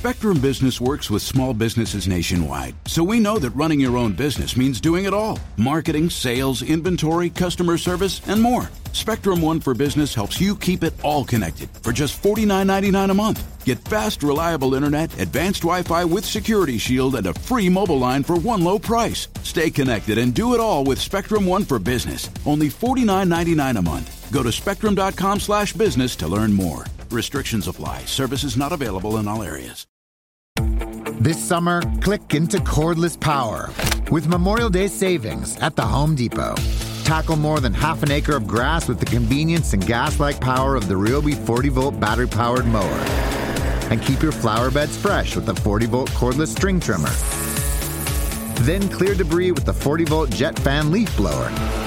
Spectrum Business works with small businesses nationwide, so we know that running your own business means doing it all. Marketing, sales, inventory, customer service, and more. Spectrum One for Business helps you keep it all connected for just $49.99 a month. Get fast, reliable internet, advanced Wi-Fi with Security Shield, and a free mobile line for one low price. Stay connected and do it all with Spectrum One for Business. Only $49.99 a month. Go to spectrum.com/business to learn more. Restrictions apply. Services not available in all areas. This summer, click into cordless power with Memorial Day savings at the Home Depot. Tackle more than half an acre of grass with the convenience and gas-like power of the Ryobi 40-volt battery-powered mower. And keep your flower beds fresh with the 40-volt cordless string trimmer. Then clear debris with the 40-volt jet fan leaf blower.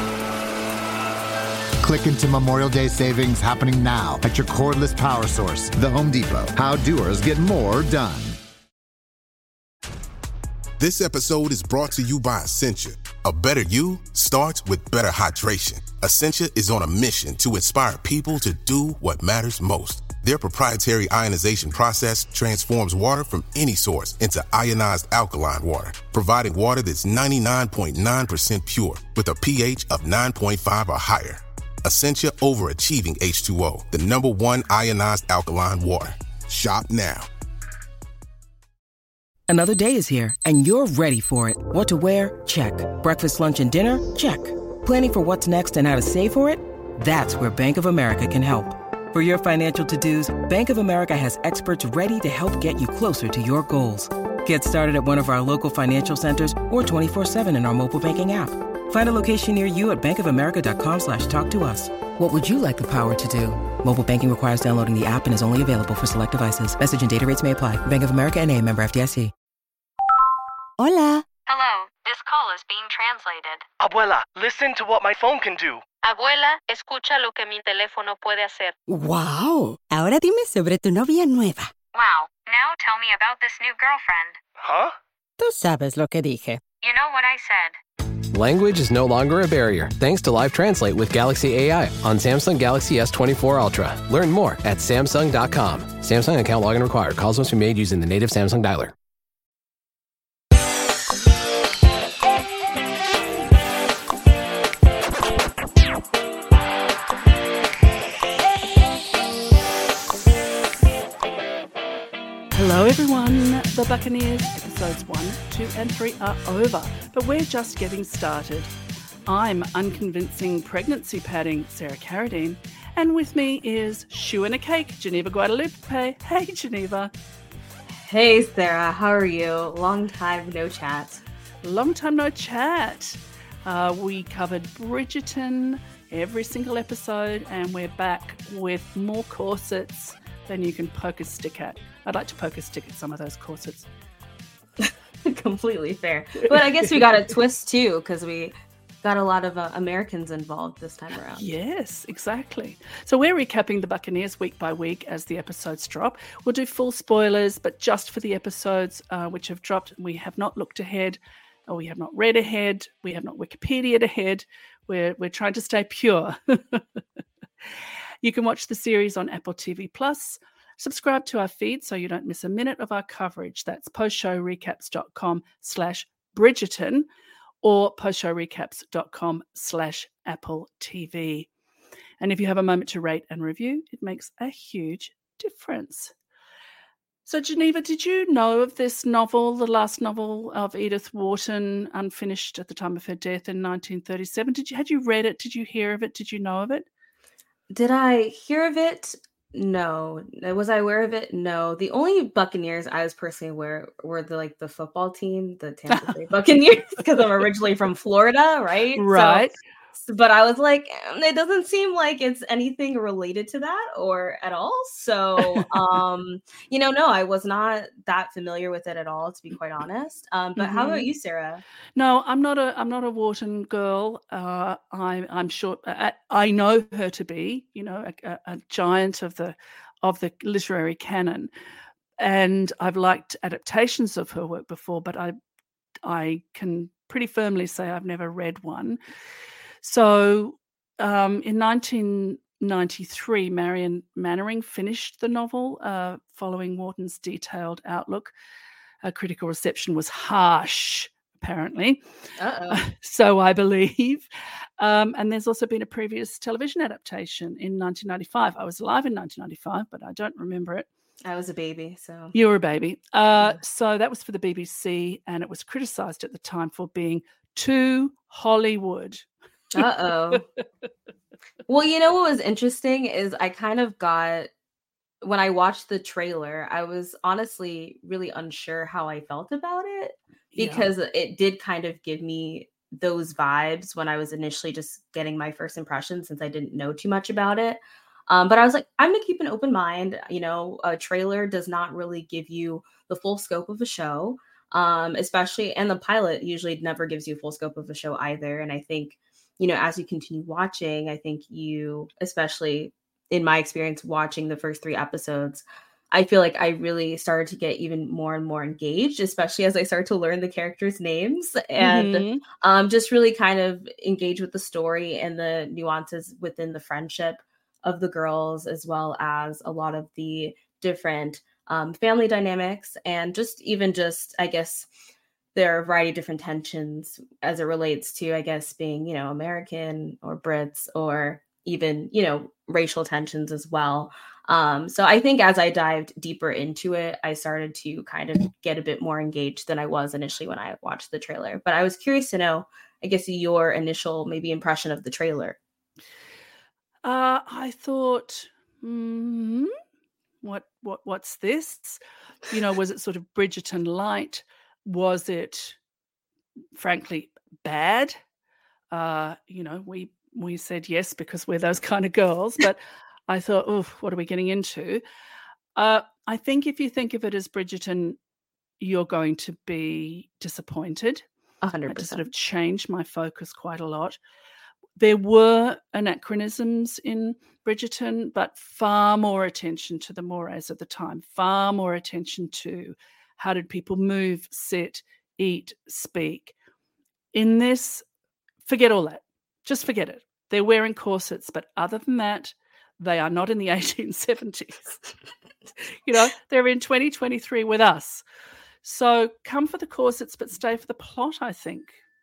Click into Memorial Day savings happening now at your cordless power source, the Home Depot. How doers get more done. This episode is brought to you by Essentia. A better you starts with better hydration. Essentia is on a mission to inspire people to do what matters most. Their proprietary ionization process transforms water from any source into ionized alkaline water, providing water that's 99.9% pure with a pH of 9.5 or higher. Essentia Overachieving H2O, the #1 ionized alkaline water. Shop now. Another day is here, and you're ready for it. What to wear? Check. Breakfast, lunch, and dinner? Check. Planning for what's next and how to save for it? That's where Bank of America can help. For your financial to-dos, Bank of America has experts ready to help get you closer to your goals. Get started at one of our local financial centers or 24/7 in our mobile banking app. Find a location near you at bankofamerica.com/talktous. What would you like the power to do? Mobile banking requires downloading the app and is only available for select devices. Message and data rates may apply. Bank of America N.A., member FDIC. Hola. Hello, this call is being translated. Abuela, listen to what my phone can do. Abuela, escucha lo que mi teléfono puede hacer. Wow. Ahora dime sobre tu novia nueva. Wow, now tell me about this new girlfriend. Huh? Tú sabes lo que dije. You know what I said. Language is no longer a barrier thanks to Live Translate with Galaxy AI on Samsung Galaxy S24 Ultra. Learn more at Samsung.com. Samsung account login required. Calls must be made using the native Samsung dialer. Hello everyone, The Buccaneers episodes 1, 2 and 3 are over, but we're just getting started. I'm unconvincing pregnancy padding Sarah Carradine, and with me is Shoe and a Cake, Geneva Guadalupe. Hey Geneva. Hey Sarah, how are you? Long time no chat. Long time no chat. We covered Bridgerton every single episode, and we're back with more corsets than you can poke a stick at. I'd like to poke a stick at some of those corsets. Completely fair. But I guess we got a twist too, because we got a lot of Americans involved this time around. Yes, exactly. So we're recapping the Buccaneers week by week as the episodes drop. We'll do full spoilers, but just for the episodes which have dropped. We have not looked ahead, or we have not read ahead. We have not Wikipedia'd ahead. We're trying to stay pure. You can watch the series on Apple TV+. Subscribe to our feed so you don't miss a minute of our coverage. That's postshowrecaps.com/Bridgerton or postshowrecaps.com/Apple TV. And if you have a moment to rate and review, it makes a huge difference. So, Geneva, did you know of this novel, the last novel of Edith Wharton, unfinished at the time of her death in 1937? Had you read it? Did you hear of it? Did you know of it? Did I hear of it? No. Was I aware of it? No. The only Buccaneers I was personally aware were the football team, the Tampa Bay Buccaneers, because I'm originally from Florida, right? Right. But I was like, it doesn't seem like it's anything related to that or at all. So, no, I was not that familiar with it at all, to be quite honest. But how about you, Sarah? No, I'm not a Wharton girl. I'm sure I know her to be, a giant of the literary canon, and I've liked adaptations of her work before, but I can pretty firmly say I've never read one. So in 1993, Marion Mannering finished the novel following Wharton's detailed outlook. Critical reception was harsh, apparently. So I believe. And there's also been a previous television adaptation in 1995. I was alive in 1995, but I don't remember it. I was a baby, so. You were a baby. So that was for the BBC, and it was criticised at the time for being too Hollywood. Well, you know what was interesting is I kind of got, when I watched the trailer, I was honestly really unsure how I felt about it, because it did kind of give me those vibes when I was initially just getting my first impression, since I didn't know too much about it. But I was like, I'm going to keep an open mind. You know, a trailer does not really give you the full scope of a show, especially, and the pilot usually never gives you a full scope of a show either. And I think, you know, as you continue watching, I think you, especially in my experience watching the first 3 episodes, I feel like I really started to get even more and more engaged, especially as I started to learn the characters' names and just really kind of engage with the story and the nuances within the friendship of the girls, as well as a lot of the different family dynamics, and just, I guess, there are a variety of different tensions as it relates to, I guess, being, you know, American or Brits, or even, you know, racial tensions as well. So I think as I dived deeper into it, I started to kind of get a bit more engaged than I was initially when I watched the trailer. But I was curious to know, I guess, your initial maybe impression of the trailer. I thought, what's this? You know, was it sort of Bridgerton light? Was it, frankly, bad? You know, we said yes because we're those kind of girls, but I thought, oh, what are we getting into? I think if you think of it as Bridgerton, you're going to be disappointed. 100%. I just sort of changed my focus quite a lot. There were anachronisms in Bridgerton, but far more attention to the mores of the time, far more attention to how did people move, sit, eat, speak. In this, forget all that. Just forget it. They're wearing corsets, but other than that, they are not in the 1870s. You know, they're in 2023 with us. So come for the corsets, but stay for the plot, I think.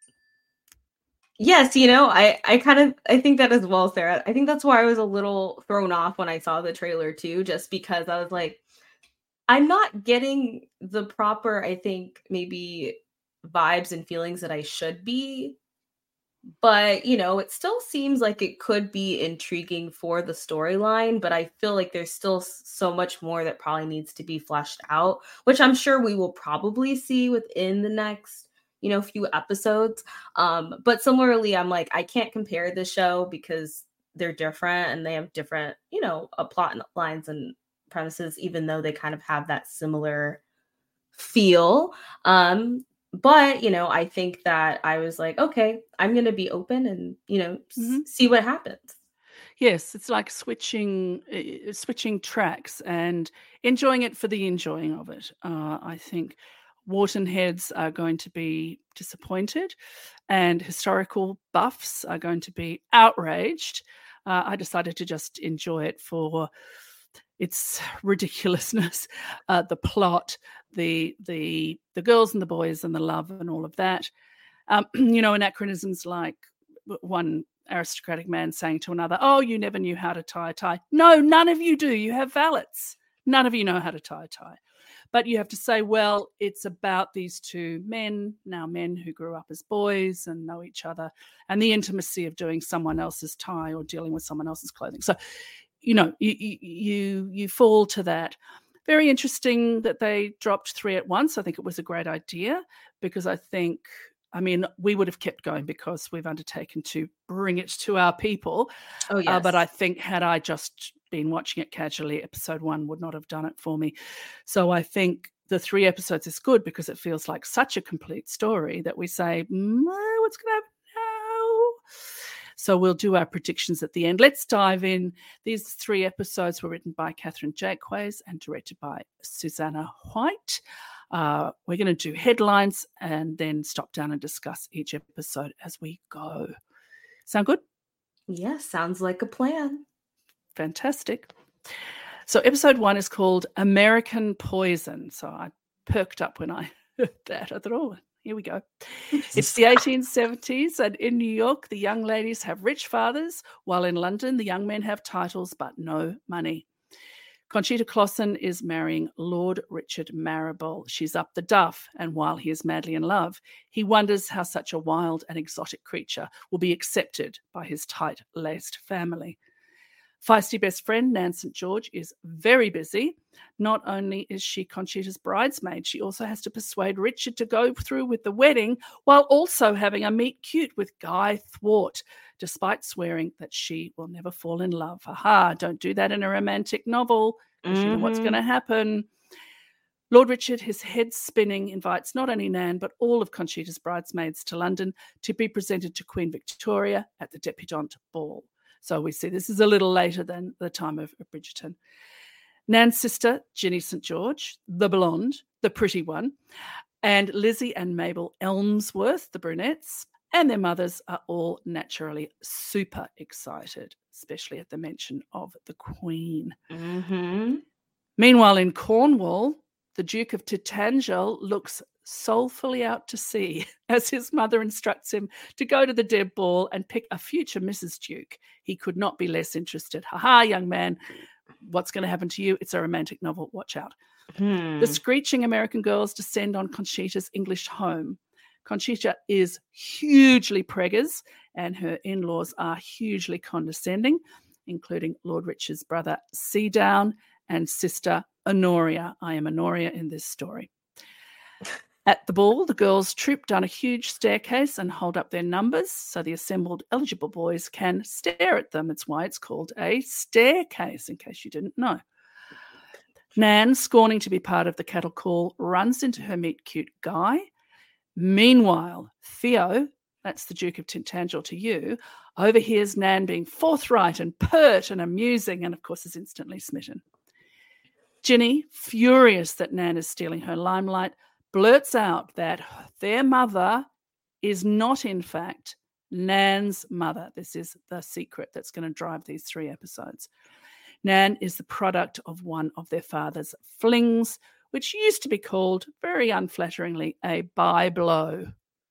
Yes, you know, I think that as well, Sarah. I think that's why I was a little thrown off when I saw the trailer too, just because I was like, I'm not getting the proper, I think, maybe vibes and feelings that I should be. But, you know, it still seems like it could be intriguing for the storyline, but I feel like there's still so much more that probably needs to be fleshed out, which I'm sure we will probably see within the next, you know, few episodes. But similarly, I'm like, I can't compare the show because they're different and they have different, you know, plot lines and premises, even though they kind of have that similar feel. But, you know, I think that I was like, okay, I'm going to be open and, you know, see what happens. Yes, it's like switching tracks and enjoying it for the enjoying of it. I think Wharton heads are going to be disappointed and historical buffs are going to be outraged. I decided to just enjoy it for its ridiculousness, the plot, the girls and the boys and the love and all of that. You know, anachronisms like one aristocratic man saying to another, oh, you never knew how to tie a tie. No, none of you do. You have valets. None of you know how to tie a tie. But you have to say, well, it's about these two men who grew up as boys and know each other, and the intimacy of doing someone else's tie or dealing with someone else's clothing. So, you know, you fall to that. Very interesting that they dropped 3 at once. I think it was a great idea because we would have kept going because we've undertaken to bring it to our people. Oh, yes. But I think had I just been watching it casually, episode 1 would not have done it for me. So I think the 3 episodes is good because it feels like such a complete story that we say, what's going to happen now? So we'll do our predictions at the end. Let's dive in. These 3 episodes were written by Catherine Jaques and directed by Susanna White. We're going to do headlines and then stop down and discuss each episode as we go. Sound good? Yes, sounds like a plan. fantastic. So episode 1 is called American Poison. So I perked up when I heard that. I thought, oh, here we go. It's the 1870s, and in New York, the young ladies have rich fathers, while in London, the young men have titles but no money. Conchita Clausen is marrying Lord Richard Marrable. She's up the duff, and while he is madly in love, he wonders how such a wild and exotic creature will be accepted by his tight-laced family. Feisty best friend Nan St. George is very busy. Not only is she Conchita's bridesmaid, she also has to persuade Richard to go through with the wedding while also having a meet-cute with Guy Thwart, despite swearing that she will never fall in love. Haha, don't do that in a romantic novel because you know what's going to happen. Lord Richard, his head spinning, invites not only Nan but all of Conchita's bridesmaids to London to be presented to Queen Victoria at the debutante ball. So we see this is a little later than the time of Bridgerton. Nan's sister, Ginny St. George, the blonde, the pretty one, and Lizzie and Mabel Elmsworth, the brunettes, and their mothers are all naturally super excited, especially at the mention of the Queen. Mm-hmm. Meanwhile, in Cornwall, the Duke of Tintagel looks soulfully out to sea as his mother instructs him to go to the Deb ball and pick a future Mrs. Duke. He could not be less interested. Ha, young man, what's going to happen to you? It's a romantic novel. Watch out. The screeching American girls descend on Conchita's English home. Conchita is hugely preggers, and her in-laws are hugely condescending, including Lord Richard's brother Seadown and sister Honoria. I am Honoria in this story. At the ball, the girls troop down a huge staircase and hold up their numbers so the assembled eligible boys can stare at them. It's why it's called a staircase, in case you didn't know. Nan, scorning to be part of the cattle call, runs into her meet-cute Guy. Meanwhile, Theo, that's the Duke of Tintagel to you, overhears Nan being forthright and pert and amusing and, of course, is instantly smitten. Ginny, furious that Nan is stealing her limelight, blurts out that their mother is not, in fact, Nan's mother. This is the secret that's going to drive these 3 episodes. Nan is the product of one of their father's flings, which used to be called, very unflatteringly, a by-blow.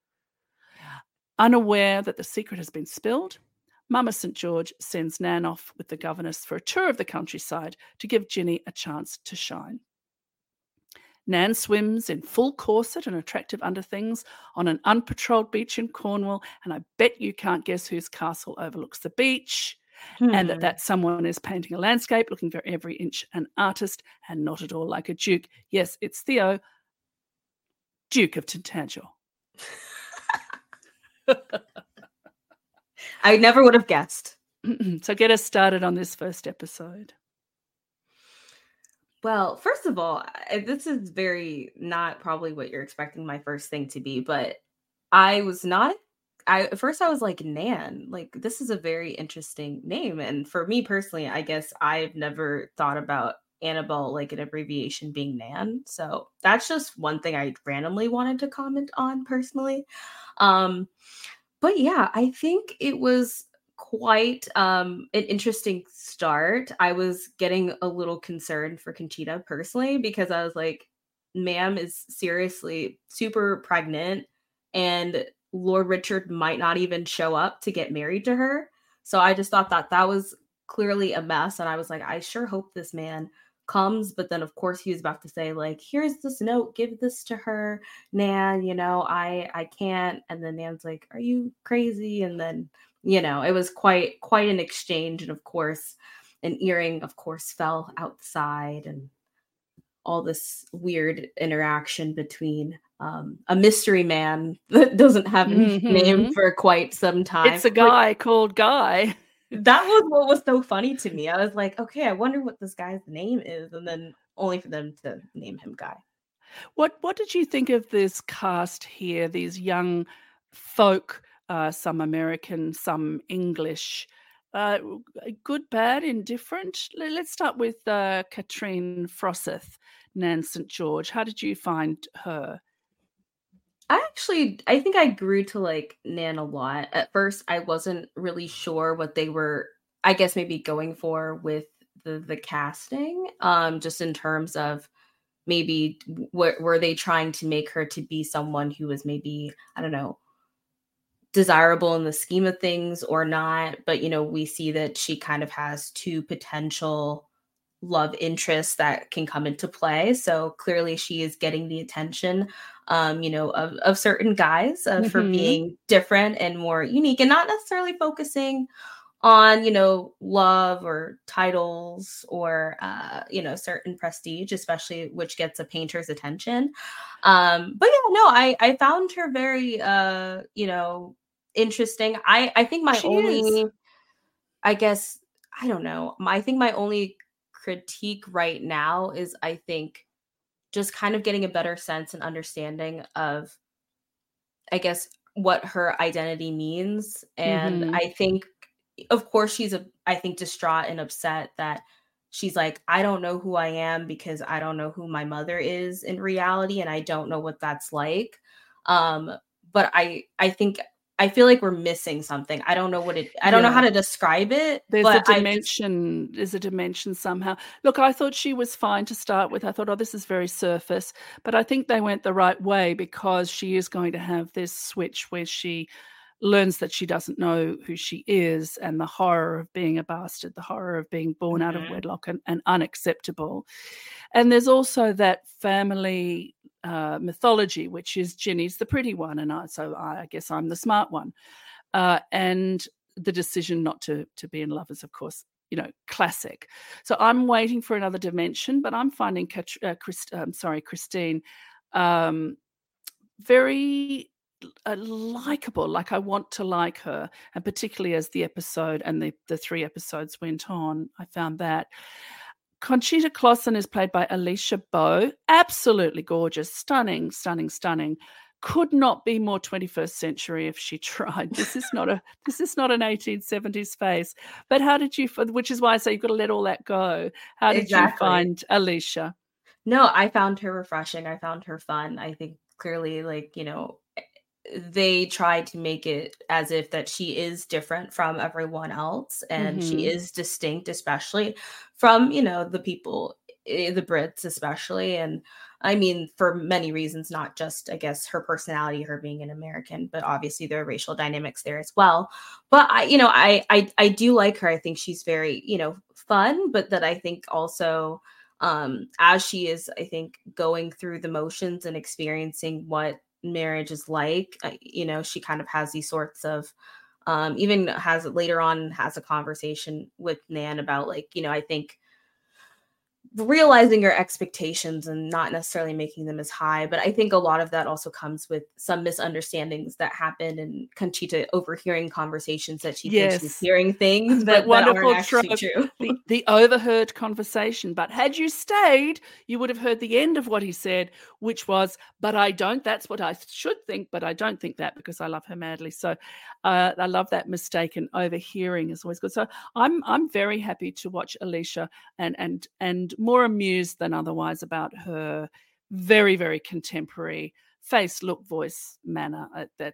Unaware that the secret has been spilled, Mama St. George sends Nan off with the governess for a tour of the countryside to give Ginny a chance to shine. Nan swims in full corset and attractive underthings on an unpatrolled beach in Cornwall, and I bet you can't guess whose castle overlooks the beach, and that someone is painting a landscape looking for every inch an artist and not at all like a duke. Yes, it's Theo, Duke of Tintagel. I never would have guessed. So get us started on this first episode. Well, first of all, this is very not probably what you're expecting my first thing to be, but at first I was like, Nan, like this is a very interesting name. And for me personally, I guess I've never thought about Annabelle, like an abbreviation being Nan. So that's just one thing I randomly wanted to comment on personally. But yeah, I think it was quite an interesting start. I was getting a little concerned for Conchita personally because I was like, ma'am is seriously super pregnant and Lord Richard might not even show up to get married to her. So I just thought that was clearly a mess. And I was like, I sure hope this man comes. But then of course he was about to say like, here's this note, give this to her, Nan, I can't. And then Nan's like, are you crazy? And then it was quite an exchange. And of course, an earring, of course, fell outside and all this weird interaction between a mystery man that doesn't have a name for quite some time. It's a guy called Guy. That was what was so funny to me. I was like, okay, I wonder what this guy's name is. And then only for them to name him Guy. What did you think of this cast here, these young folk, some American, some English, good, bad, indifferent? Let's start with Katrine Froseth, Nan St. George. How did you find her? I think I grew to like Nan a lot. At first, I wasn't really sure what they were I guess maybe going for with the casting, just in terms of maybe were they trying to make her to be someone who was maybe, I don't know, desirable in the scheme of things or not. But, we see that she kind of has two potential love interests that can come into play. So clearly she is getting the attention, of certain guys for being different and more unique and not necessarily focusing on, love or titles or, certain prestige, especially which gets a painter's attention. But yeah, no, I found her very, interesting. I think my only, I guess, I don't know. I think my only critique right now is I think just kind of getting a better sense and understanding of, I guess, what her identity means. And I think, of course, she's I think distraught and upset that she's like, I don't know who I am because I don't know who my mother is in reality, and I don't know what that's like. But I think I feel like we're missing something. I don't know what I don't know how to describe it. There's a dimension. There's a dimension somehow. Look, I thought she was fine to start with. I thought, oh, this is very surface. But I think they went the right way because she is going to have this switch where she learns that she doesn't know who she is, and the horror of being a bastard, the horror of being born out of wedlock and unacceptable. And there's also that family mythology, which is Ginny's the pretty one, and I guess I'm the smart one. And the decision not to be in love is, of course, classic. So I'm waiting for another dimension, but I'm finding Christine very likable. Like I want to like her, and particularly as the episode and the 3 episodes went on, I found that. Conchita Clausen is played by Alicia Bowe. Absolutely gorgeous, stunning. Could not be more 21st century if she tried. This is not an 1870s face. But how did you? Which is why I say you've got to let all that go. How did you find Alicia? No, I found her refreshing. I found her fun. I think clearly, they tried to make it as if that she is different from everyone else, and she is distinct, especially from, the people, the Brits especially. And I mean, for many reasons, not just, I guess, her personality, her being an American, but obviously there are racial dynamics there as well. But I do like her. I think she's very, fun, but that I think also as she is, I think, going through the motions and experiencing what marriage is like, she kind of has these sorts of even has a conversation with Nan about I think realizing your expectations and not necessarily making them as high. But I think a lot of that also comes with some misunderstandings that happen, and Conchita overhearing conversations that she thinks she's hearing things that aren't actually true. The overheard conversation. But had you stayed, you would have heard the end of what he said, which was, but I don't. That's what I should think, but I don't think that because I love her madly. So I love that mistaken overhearing is always good. So I'm very happy to watch Alicia and more amused than otherwise about her very, very contemporary face, look, voice, manner.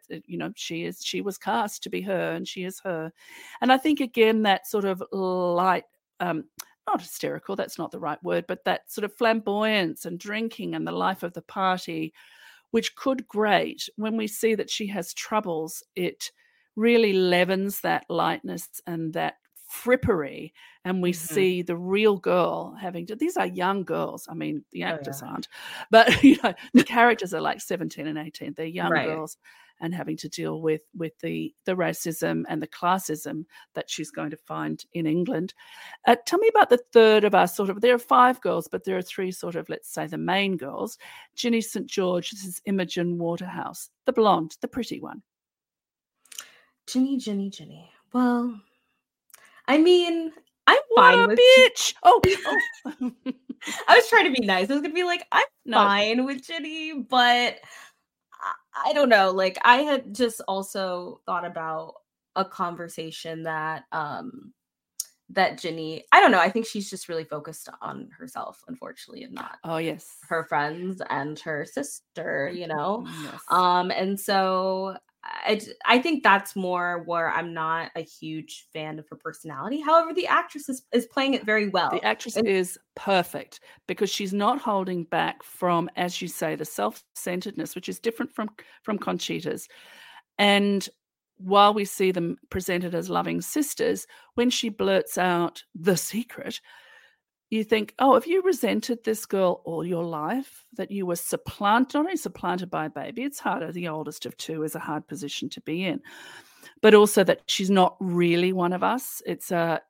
She was cast to be her, and she is her. And I think again that sort of light, not hysterical, that's not the right word, but that sort of flamboyance and drinking and the life of the party, which could grate when we see that she has troubles. It really leavens that lightness and that frippery, and we see the real girl having to, these are young girls. I mean, the actors aren't, but the characters are like 17 and 18. They're young girls and having to deal with the racism and the classism that she's going to find in England. Tell me about the third of our there are 5 girls, but there are 3 let's say the main girls. Ginny St. George, this is Imogen Waterhouse, the blonde, the pretty one. Ginny. Well, I mean, I'm what fine a with bitch. Oh. I was trying to be nice. I was gonna be like, I'm fine with Ginny, but I don't know. Like, I had just also thought about a conversation that that Ginny, I don't know. I think she's just really focused on herself, unfortunately, and not her friends and her sister. Yes. And so I think that's more where I'm not a huge fan of her personality. However, the actress is playing it very well. The actress is perfect because she's not holding back from, as you say, the self-centeredness, which is different from Conchita's. And while we see them presented as loving sisters, when she blurts out the secret, you think, oh, have you resented this girl all your life, that you were not only supplanted by a baby, it's harder, the oldest of two is a hard position to be in, but also that she's not really one of us. It's an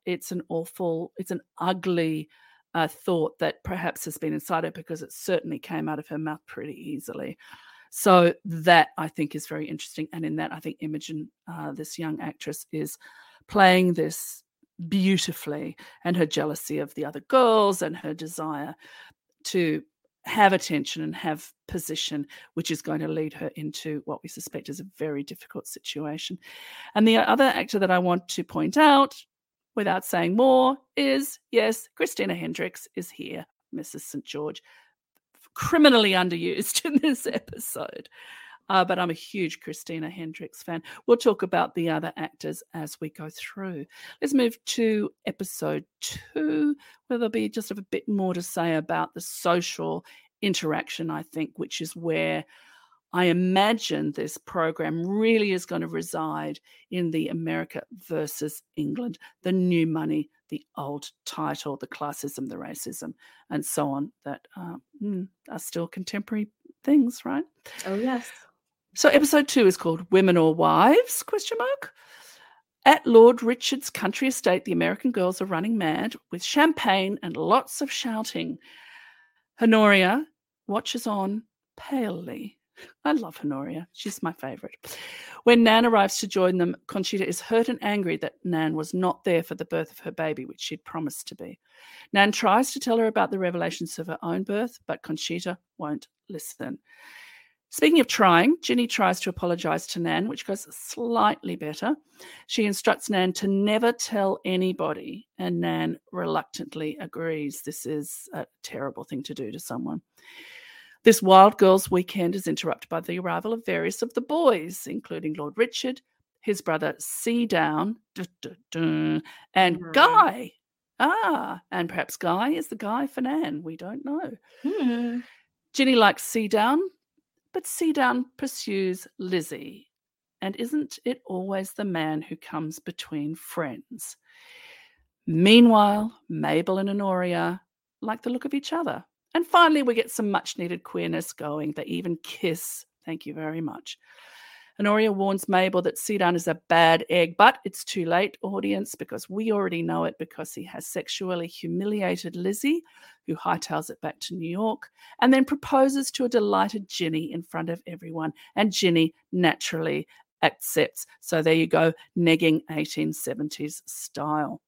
ugly thought that perhaps has been inside her, because it certainly came out of her mouth pretty easily. So that, I think, is very interesting. And in that, I think Imogen, this young actress, is playing this beautifully, and her jealousy of the other girls and her desire to have attention and have position, which is going to lead her into what we suspect is a very difficult situation. And the other actor that I want to point out, without saying more, is, yes, Christina Hendricks is here, Mrs. St. George, criminally underused in this episode. But I'm a huge Christina Hendricks fan. We'll talk about the other actors as we go through. Let's move to episode 2, where there'll be just a bit more to say about the social interaction, I think, which is where I imagine this program really is going to reside, in the America versus England, the new money, the old title, the classism, the racism, and so on, that are still contemporary things, right? Oh, yes. So episode 2 is called Women or Wives? ? At Lord Richard's country estate, the American girls are running mad with champagne and lots of shouting. Honoria watches on palely. I love Honoria. She's my favourite. When Nan arrives to join them, Conchita is hurt and angry that Nan was not there for the birth of her baby, which she'd promised to be. Nan tries to tell her about the revelations of her own birth, but Conchita won't listen. Speaking of trying, Ginny tries to apologise to Nan, which goes slightly better. She instructs Nan to never tell anybody, and Nan reluctantly agrees. This is a terrible thing to do to someone. This wild girls' weekend is interrupted by the arrival of various of the boys, including Lord Richard, his brother Seadown, and Guy. And perhaps Guy is the guy for Nan. We don't know. Ginny likes Seadown, but Seadown pursues Lizzie. And isn't it always the man who comes between friends? Meanwhile, Mabel and Honoria like the look of each other. And finally, we get some much-needed queerness going. They even kiss. Thank you very much. Honoria warns Mabel that Seadown is a bad egg, but it's too late, audience, because we already know it, because he has sexually humiliated Lizzie, who hightails it back to New York, and then proposes to a delighted Ginny in front of everyone, and Ginny naturally accepts. So there you go, negging 1870s style.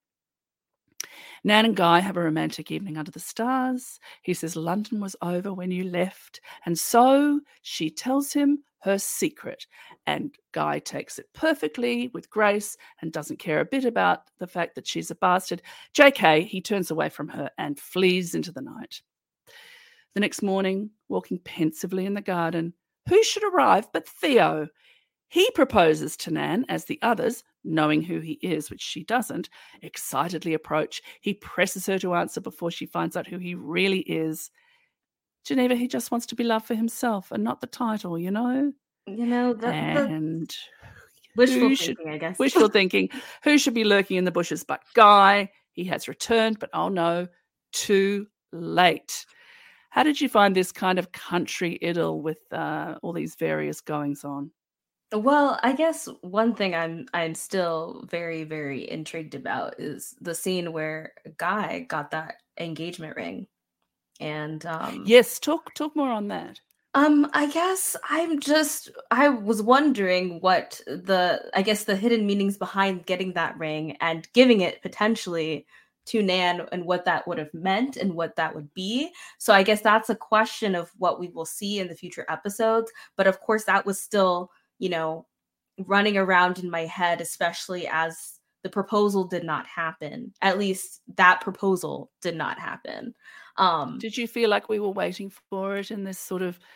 Nan and Guy have a romantic evening under the stars. He says London was over when you left, and so she tells him her secret, and Guy takes it perfectly with grace and doesn't care a bit about the fact that she's a bastard. JK, he turns away from her and flees into the night. The next morning, walking pensively in the garden, who should arrive but Theo? He proposes to Nan as the others, knowing who he is, which she doesn't, excitedly approach. He presses her to answer before she finds out who he really is. Geneva, he just wants to be loved for himself and not the title, you know? You know, and wishful thinking, I guess. Wishful thinking. Who should be lurking in the bushes but Guy? He has returned, but oh no, too late. How did you find this kind of country idyll with all these various goings on? Well, I guess one thing I'm still very, very intrigued about is the scene where Guy got that engagement ring. And yes, talk more on that. I guess I was wondering what the hidden meanings behind getting that ring and giving it potentially to Nan, and what that would have meant and what that would be. So I guess that's a question of what we will see in the future episodes. But of course, that was still, running around in my head, especially as the proposal did not happen. At least that proposal did not happen. Did you feel like we were waiting for it in this sort of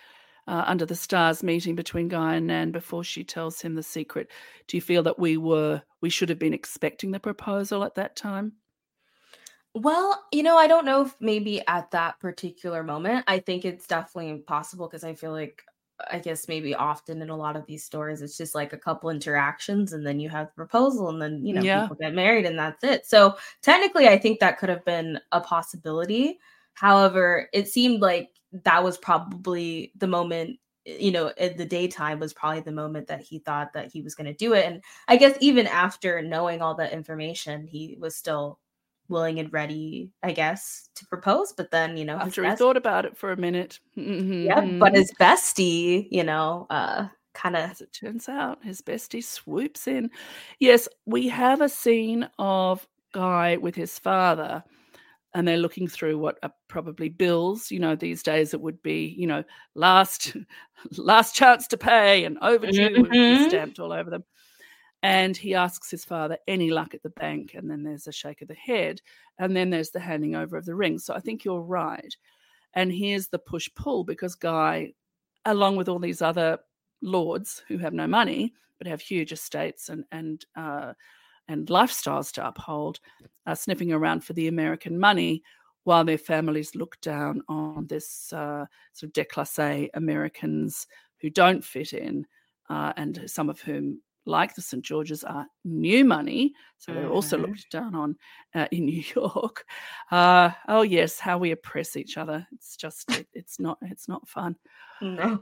under the stars meeting between Guy and Nan before she tells him the secret. Do you feel that we should have been expecting the proposal at that time? Well, I don't know if maybe at that particular moment. I think it's definitely possible because I feel like, I guess maybe often in a lot of these stories, it's just like a couple interactions and then you have the proposal and then, people get married and that's it. So technically, I think that could have been a possibility. However, it seemed like that was probably the moment, in the daytime was probably the moment that he thought that he was going to do it. And I guess even after knowing all that information, he was still willing and ready, I guess, to propose. But then, after he thought about it for a minute. Yeah, but his bestie, kind of, as it turns out, his bestie swoops in. Yes, we have a scene of Guy with his father, and they're looking through what are probably bills. These days it would be, last chance to pay and overdue would be stamped all over them. And he asks his father, any luck at the bank? And then there's a shake of the head. And then there's the handing over of the ring. So I think you're right. And here's the push-pull, because Guy, along with all these other lords who have no money but have huge estates and lifestyles to uphold, are sniffing around for the American money while their families look down on this sort of déclassé Americans who don't fit in, and some of whom, like the St. George's, are new money. So they're also looked down on in New York. Oh, yes, how we oppress each other. It's just, it's not fun. No.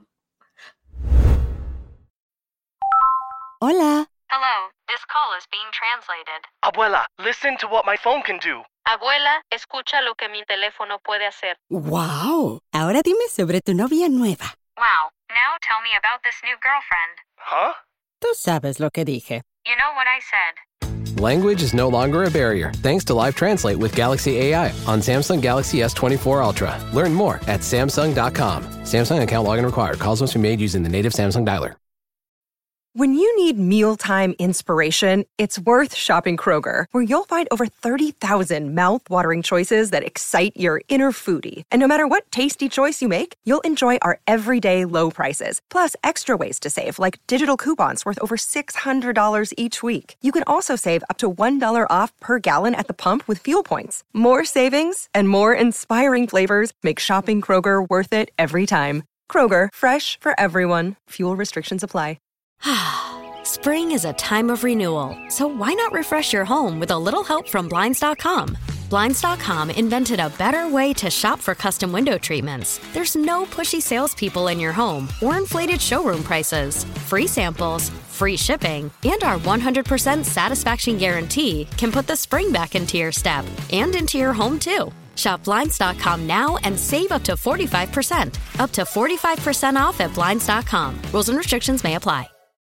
Hola. Hello, this call is being translated. Abuela, listen to what my phone can do. Abuela, escucha lo que mi teléfono puede hacer. Wow. Ahora dime sobre tu novia nueva. Wow, now tell me about this new girlfriend. Huh? Tú sabes lo que dije. You know what I said. Language is no longer a barrier thanks to Live Translate with Galaxy AI on Samsung Galaxy S24 Ultra. Learn more at Samsung.com. Samsung account login required. Calls must be made using the native Samsung dialer. When you need mealtime inspiration, it's worth shopping Kroger, where you'll find over 30,000 mouth-watering choices that excite your inner foodie. And no matter what tasty choice you make, you'll enjoy our everyday low prices, plus extra ways to save, like digital coupons worth over $600 each week. You can also save up to $1 off per gallon at the pump with fuel points. More savings and more inspiring flavors make shopping Kroger worth it every time. Kroger, fresh for everyone. Fuel restrictions apply. Spring is a time of renewal, so why not refresh your home with a little help from Blinds.com? Blinds.com invented a better way to shop for custom window treatments. There's no pushy salespeople in your home or inflated showroom prices. Free samples, free shipping, and our 100% satisfaction guarantee can put the spring back into your step and into your home, too. Shop Blinds.com now and save up to 45%. Up to 45% off at Blinds.com. Rules and restrictions may apply.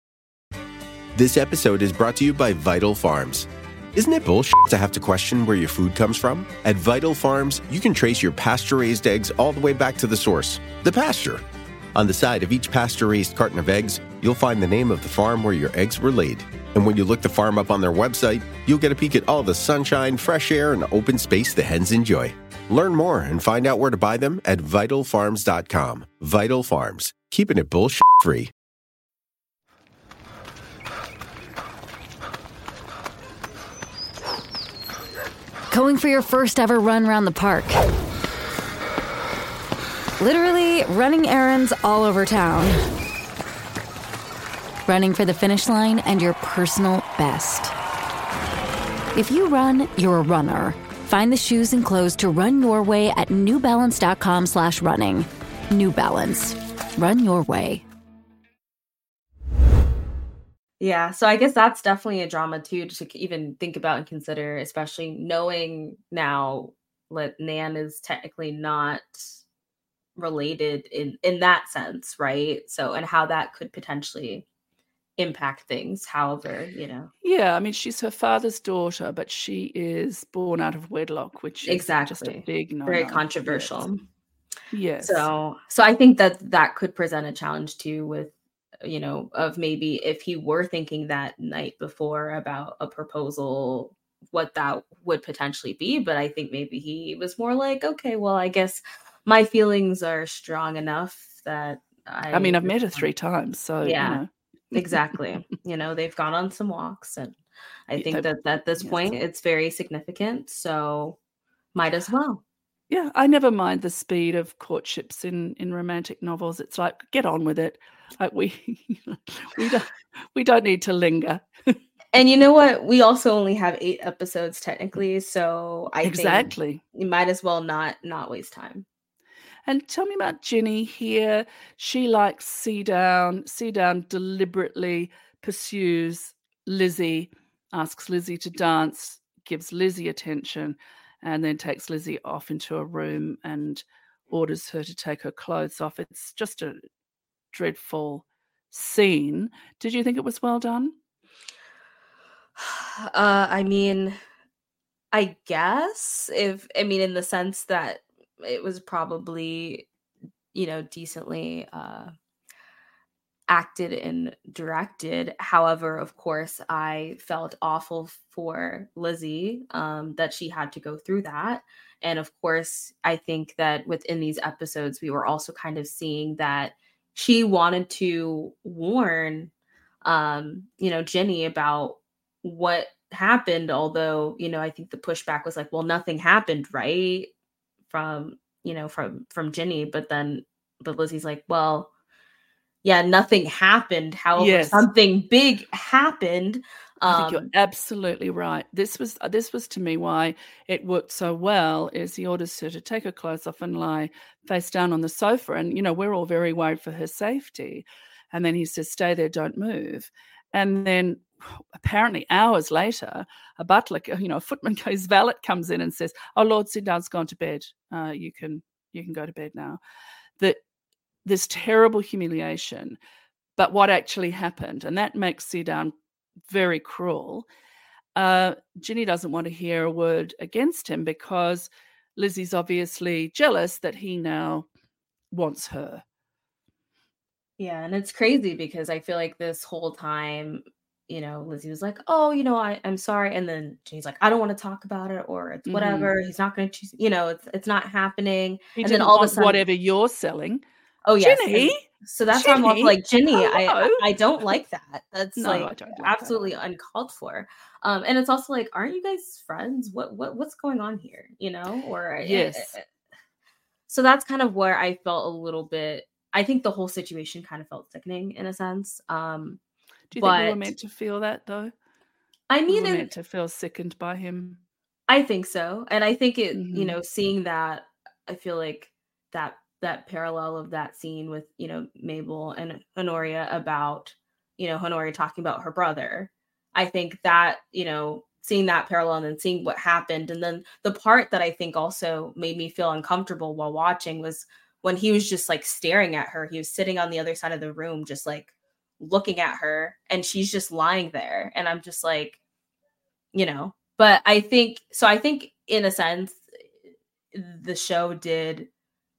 This episode is brought to you by Vital Farms. Isn't it bullshit to have to question where your food comes from? At Vital Farms, you can trace your pasture-raised eggs all the way back to the source, the pasture. On the side of each pasture-raised carton of eggs, you'll find the name of the farm where your eggs were laid. And when you look the farm up on their website, you'll get a peek at all the sunshine, fresh air, and open space the hens enjoy. Learn more and find out where to buy them at vitalfarms.com. Vital Farms, keeping it bullshit-free. Going for your first ever run around the park. Literally running errands all over town. Running for the finish line and your personal best. If you run, you're a runner. Find the shoes and clothes to run your way at newbalance.com/running. New Balance. Run your way. Yeah, so I guess that's definitely a drama too to even think about and consider, especially knowing now that Nan is technically not related in that sense, right? So, and how that could potentially impact things, however, Yeah, I mean, she's her father's daughter, but she is born out of wedlock, which is just a big no-no. Very controversial. Yes. So I think that could present a challenge too with, of maybe if he were thinking that night before about a proposal, what that would potentially be. But I think maybe he was more like, okay, well, I guess my feelings are strong enough that I mean, I've met her 3 times, so, Yeah, exactly. They've gone on some walks, and I think that at this point it's very significant, so might as well. Yeah, I never mind the speed of courtships in romantic novels. It's like, get on with it. Like we don't need to linger. And you know what? We also only have 8 episodes technically, so I Exactly. think you might as well not waste time. And tell me about Ginny here. She likes Seadown. Seadown deliberately pursues Lizzie, asks Lizzie to dance, gives Lizzie attention, and then takes Lizzie off into a room and orders her to take her clothes off. It's just a dreadful scene. Did you think it was well done? I mean, I guess in the sense that it was probably, decently acted and directed. However, of course, I felt awful for Lizzie that she had to go through that. And of course, I think that within these episodes, we were also kind of seeing that she wanted to warn, Ginny about what happened. Although, I think the pushback was like, well, nothing happened, right? From Ginny. But Lizzie's like, well, yeah, nothing happened. However, something big happened. I think you're absolutely right. This was to me why it worked so well. Is he orders her to take her clothes off and lie face down on the sofa, and we're all very worried for her safety. And then he says, "Stay there, don't move." And then apparently hours later, a butler, a footman, his valet comes in and says, "Oh, Lord Seadown's gone to bed. You can go to bed now." This terrible humiliation, but what actually happened, and that makes Seadown very cruel. Ginny doesn't want to hear a word against him because Lizzie's obviously jealous that he now wants her. Yeah, and it's crazy because I feel like this whole time, Lizzie was like, "Oh, I'm sorry," and then Ginny's like, "I don't want to talk about it," or "It's whatever. He's not going to choose." It's not happening. And then all of a sudden, whatever you're selling. Oh yes, Ginny. So that's why I'm also like, Ginny, I don't like that. That's absolutely uncalled for. And it's also like, aren't you guys friends? What's going on here? Or yes. So that's kind of where I felt a little bit. I think the whole situation kind of felt sickening in a sense. Do you think we were meant to feel that though? I mean, we were meant to feel sickened by him. I think so, and I think it. Seeing that, I feel like that parallel of that scene with Mabel and Honoria about Honoria talking about her brother. I think that seeing that parallel and then seeing what happened, and then the part that I think also made me feel uncomfortable while watching was when he was just like staring at her. He was sitting on the other side of the room, just like looking at her, and she's just lying there, and I'm just like, But I think in a sense, the show did.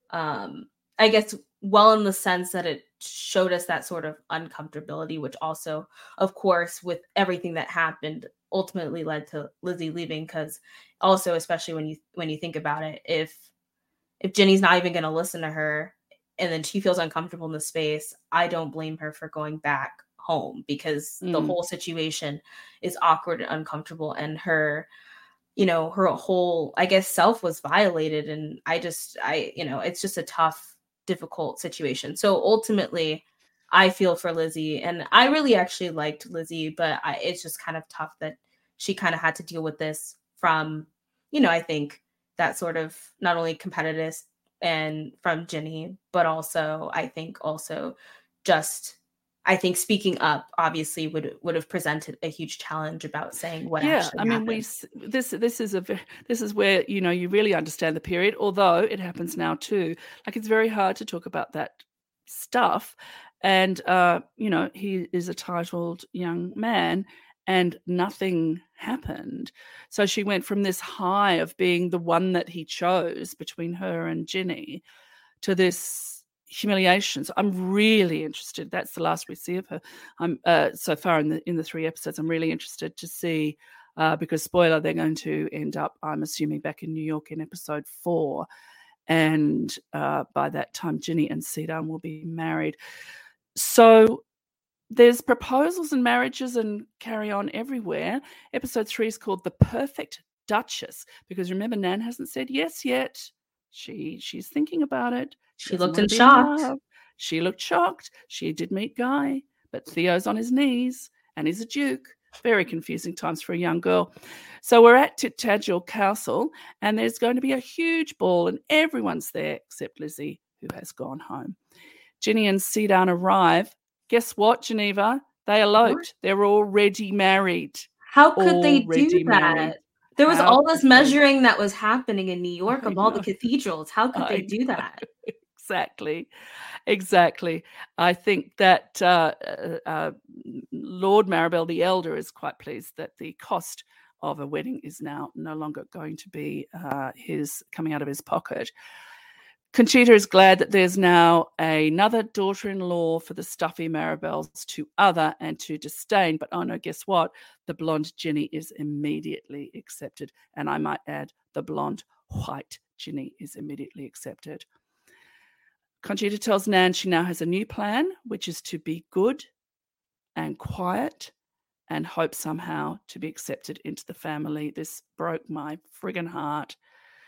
I guess well in the sense that it showed us that sort of uncomfortability, which also, of course, with everything that happened, ultimately led to Lizzie leaving. Because also, especially when you think about it, if Ginny's not even going to listen to her, and then she feels uncomfortable in the space, I don't blame her for going back home, because the whole situation is awkward and uncomfortable, and her her whole, I guess, self was violated. And it's just a tough, difficult situation. So ultimately, I feel for Lizzie, and I really actually liked Lizzie, but it's just kind of tough that she kind of had to deal with this from, I think that sort of not only competitive and from Ginny, but also, I think speaking up obviously would have presented a huge challenge about saying what actually happened. This is where you really understand the period, although it happens now too. Like, it's very hard to talk about that stuff, and he is a titled young man, and nothing happened. So she went from this high of being the one that he chose between her and Ginny to this humiliation. So I'm really interested. That's the last we see of her. I'm so far in the 3 episodes. I'm really interested to see because spoiler, they're going to end up, I'm assuming, back in New York in episode 4. And by that time, Ginny and Sidon will be married. So there's proposals and marriages and carry on everywhere. Episode 3 is called The Perfect Duchess, because remember, Nan hasn't said yes yet. She's thinking about it. She looked in shock. She looked shocked. She did meet Guy, but Theo's on his knees and he's a duke. Very confusing times for a young girl. So we're at Tintagel Castle, and there's going to be a huge ball, and everyone's there except Lizzie, who has gone home. Ginny and Sidon arrive. Guess what, Geneva? They eloped. They're already married. How could they do that? There was all this measuring that was happening in New York of all the cathedrals. How could they do that? Exactly. I think that Lord Maribel the Elder is quite pleased that the cost of a wedding is now no longer going to be coming out of his pocket. Conchita is glad that there's now another daughter-in-law for the stuffy Maribels to other and to disdain. But oh no, guess what? The blonde Ginny is immediately accepted. And I might add, the blonde white Ginny is immediately accepted. Conchita tells Nan she now has a new plan, which is to be good and quiet and hope somehow to be accepted into the family. This broke my friggin' heart.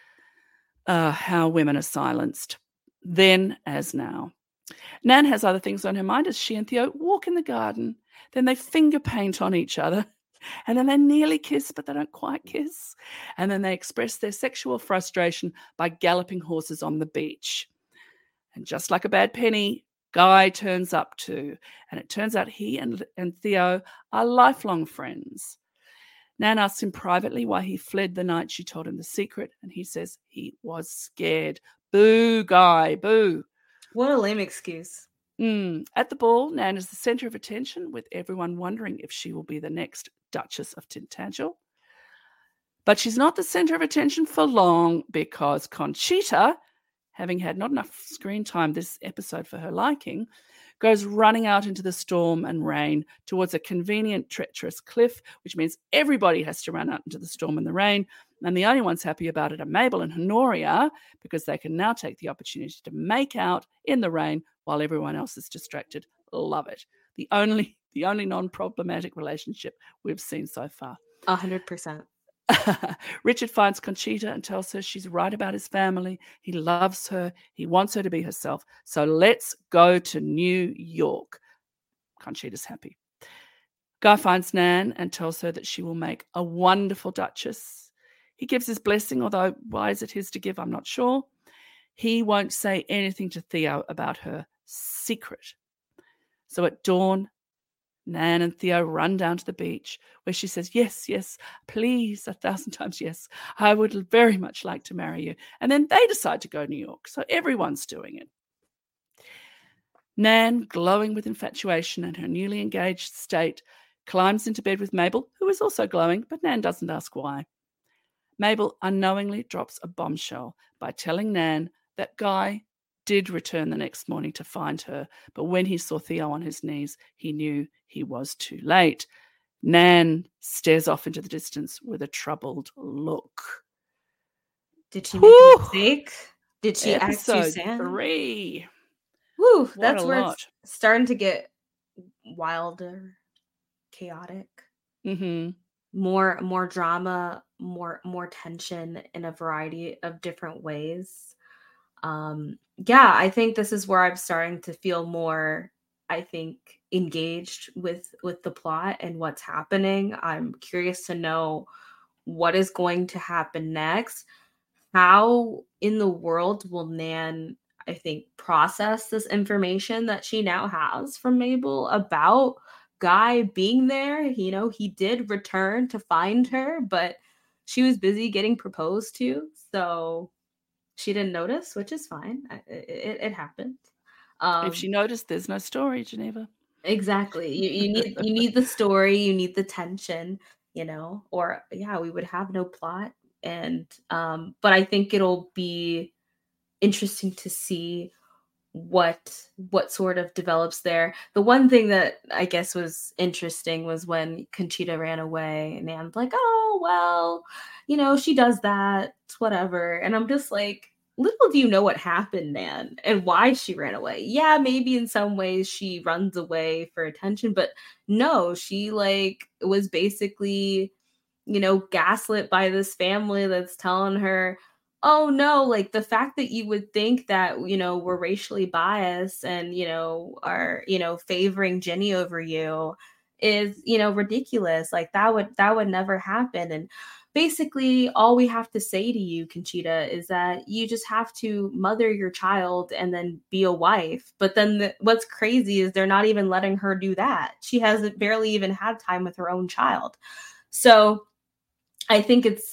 How women are silenced, then as now. Nan has other things on her mind as she and Theo walk in the garden. Then they finger paint on each other. And then they nearly kiss, but they don't quite kiss. And then they express their sexual frustration by galloping horses on the beach. And just like a bad penny, Guy turns up too. And it turns out he and Theo are lifelong friends. Nan asks him privately why he fled the night she told him the secret, and he says he was scared. Boo, Guy, boo. What a lame excuse. At the ball, Nan is the centre of attention, with everyone wondering if she will be the next Duchess of Tintagel. But she's not the centre of attention for long, because Conchita, having had not enough screen time this episode for her liking, goes running out into the storm and rain towards a convenient, treacherous cliff, which means everybody has to run out into the storm and the rain. And the only ones happy about it are Mabel and Honoria, because they can now take the opportunity to make out in the rain while everyone else is distracted. Love it. The only non-problematic relationship we've seen so far. 100%. Richard finds Conchita and tells her she's right about his family. He loves her. He wants her to be herself. So let's go to New York. Conchita's happy. Guy finds Nan and tells her that she will make a wonderful Duchess. He gives his blessing, although why is it his to give? I'm not sure. He won't say anything to Theo about her secret. So at dawn, Nan and Theo run down to the beach, where she says, yes, please, 1,000 times yes. I would very much like to marry you. And then they decide to go to New York. So everyone's doing it. Nan, glowing with infatuation and her newly engaged state, climbs into bed with Mabel, who is also glowing, but Nan doesn't ask why. Mabel unknowingly drops a bombshell by telling Nan that Guy did return the next morning to find her, but when he saw Theo on his knees, he knew he was too late. Nan stares off into the distance with a troubled look. Did she make a mistake? Did she act too Episode sad? 3. Woo, that's where it's starting to get wilder, chaotic. Mm-hmm. More drama, more tension in a variety of different ways. Yeah, I think this is where I'm starting to feel more, I think, engaged with the plot and what's happening. I'm curious to know what is going to happen next. How in the world will Nan, I think, process this information that she now has from Mabel about Guy being there? You know, he did return to find her, but she was busy getting proposed to, so she didn't notice, which is fine. It happened. If she noticed, there's no story, Geneva. Exactly. You need the story. You need the tension. You know, or yeah, we would have no plot. And but I think it'll be interesting to see what sort of develops there. The one thing that I guess was interesting was when Conchita ran away, and Nan's like, "Oh well, you know, she does that, whatever." And I'm just like, little do you know what happened, Nan, and why she ran away. Yeah, maybe in some ways she runs away for attention, but no, she like was basically, gaslit by this family that's telling her, oh no, like the fact that you would think that, we're racially biased and, are, favoring Jenny over you is, ridiculous. Like that would never happen. And basically all we have to say to you, Conchita, is that you just have to mother your child and then be a wife. But then what's crazy is they're not even letting her do that. She hasn't barely even had time with her own child. So I think it's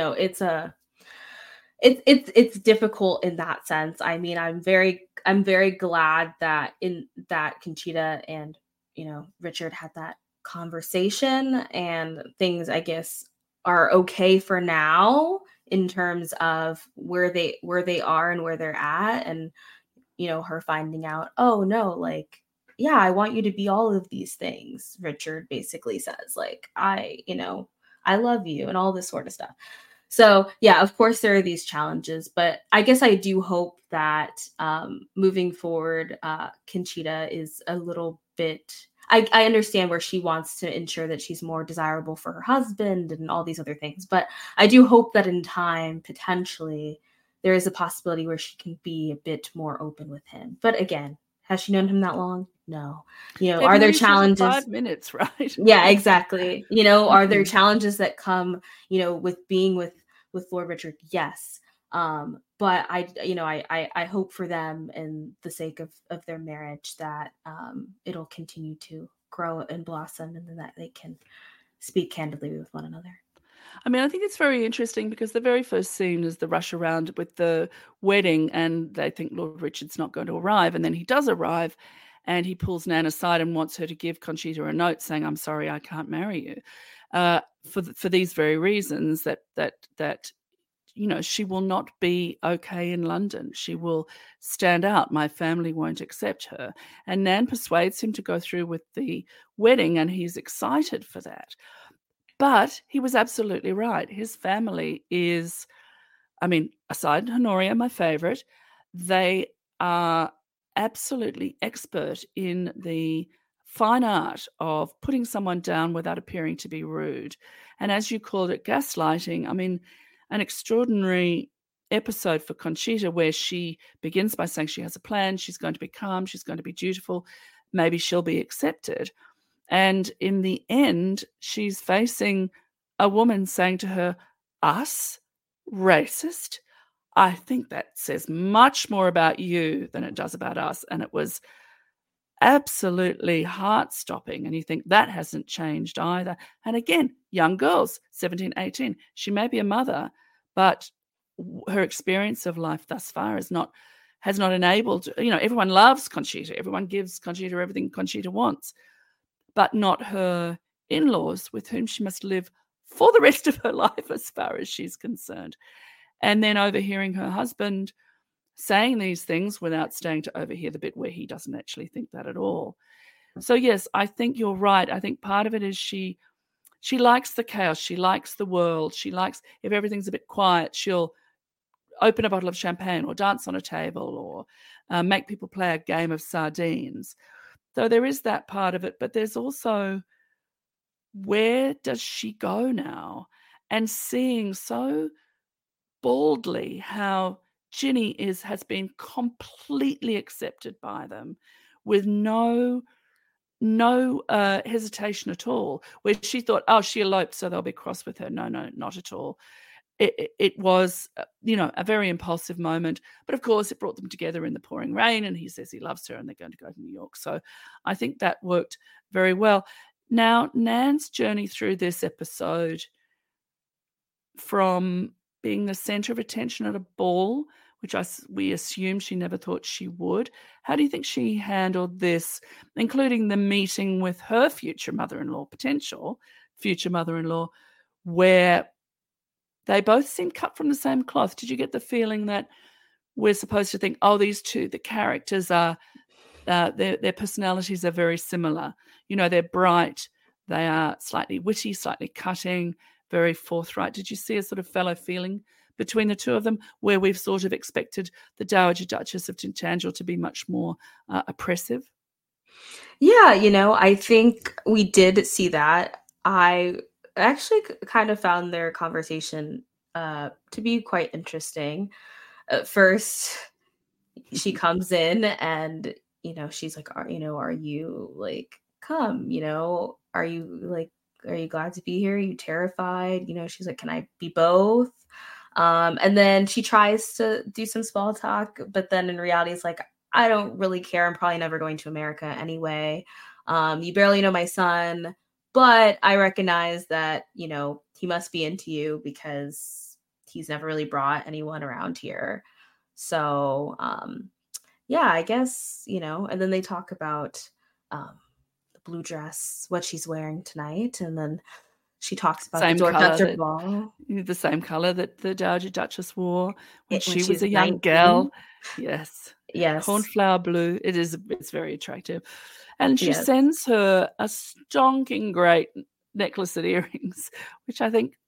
difficult in that sense. I mean, I'm very glad that Conchita and, Richard had that conversation, and things, I guess, are okay for now in terms of where they are and where they're at. And, her finding out, oh no, like, yeah, I want you to be all of these things. Richard basically says, like, I love you and all this sort of stuff. So yeah, of course there are these challenges, but I guess I do hope that moving forward, Conchita is a little bit, I understand where she wants to ensure that she's more desirable for her husband and all these other things, but I do hope that in time, potentially, there is a possibility where she can be a bit more open with him. But again, has she known him that long? No. Are there challenges? 5 minutes, right? Yeah, exactly. Are there challenges that come, with being with Lord Richard? Yes. But I hope for them and the sake of their marriage that it'll continue to grow and blossom, and then that they can speak candidly with one another. I mean, I think it's very interesting because the very first scene is the rush around with the wedding, and they think Lord Richard's not going to arrive, and then he does arrive, and he pulls Nan aside and wants her to give Conchita a note saying, "I'm sorry, I can't marry you," for these very reasons that she will not be okay in London. She will stand out. My family won't accept her. And Nan persuades him to go through with the wedding, and he's excited for that. But he was absolutely right. His family is, aside Honoria, my favorite, they are absolutely expert in the fine art of putting someone down without appearing to be rude. And as you called it, gaslighting, an extraordinary episode for Conchita where she begins by saying she has a plan, she's going to be calm, she's going to be dutiful, maybe she'll be accepted. And in the end, she's facing a woman saying to her, "Us? Racist?" I think that says much more about you than it does about us. And it was absolutely heart-stopping. And you think that hasn't changed either. And again, young girls, 17, 18, she may be a mother, but her experience of life thus far has not enabled, everyone loves Conchita. Everyone gives Conchita everything Conchita wants, but not her in-laws, with whom she must live for the rest of her life as far as she's concerned. And then overhearing her husband saying these things without staying to overhear the bit where he doesn't actually think that at all. So yes, I think you're right. I think part of it is she likes the chaos. She likes the world. She likes, if everything's a bit quiet, she'll open a bottle of champagne or dance on a table or make people play a game of sardines. So there is that part of it, but there's also, where does she go now? And seeing so baldly how Ginny has been completely accepted by them with no hesitation at all, where she thought, oh, she eloped, so they'll be cross with her. No, not at all. It was, a very impulsive moment. But of course, it brought them together in the pouring rain, and he says he loves her and they're going to go to New York. So I think that worked very well. Now, Nan's journey through this episode, from being the center of attention at a ball, which we assume she never thought she would. How do you think she handled this, including the meeting with her future mother-in-law, potential future mother-in-law, where they both seem cut from the same cloth? Did you get the feeling that we're supposed to think, oh, these two, the characters are, their personalities are very similar. They're bright, they are slightly witty, slightly cutting, very forthright. Did you see a sort of fellow feeling between the two of them, where we've sort of expected the Dowager Duchess of Tintagel to be much more oppressive? Yeah, I think we did see that. I actually kind of found their conversation to be quite interesting. At first, she comes in and, she's like, are you like, come, are you glad to be here? Are you terrified? She's like, can I be both? And then she tries to do some small talk, but then in reality, it's like, I don't really care. I'm probably never going to America anyway. You barely know my son, but I recognize that, he must be into you because he's never really brought anyone around here. So, yeah, I guess, and then they talk about the blue dress, what she's wearing tonight. And then she talks about the Dorchester ball. The same color that the Dowager Duchess wore when she was a young girl. Yes. Yes. Cornflower blue. It's very attractive. And she sends her a stonking great necklace and earrings, which I think